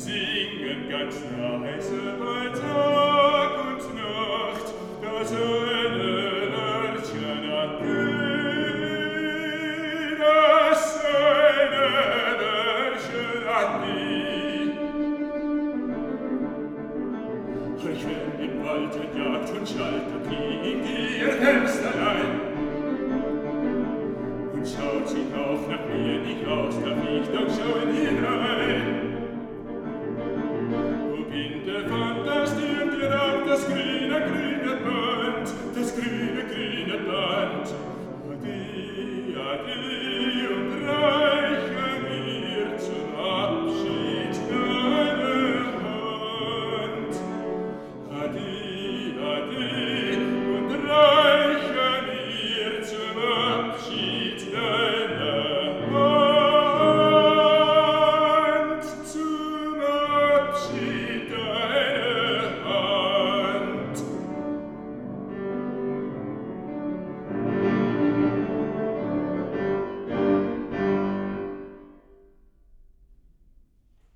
singen ganz leise bei Tag und Nacht, das eine Wörtchen an das eine Wörtchen an Euch wenn im Wald jagt und schaltet ging ihr Fensterlein und schaut sich auf nach mir nicht aus, darf ich doch schauen hinein. Wo bin der Fantasie und ihr auf das Glück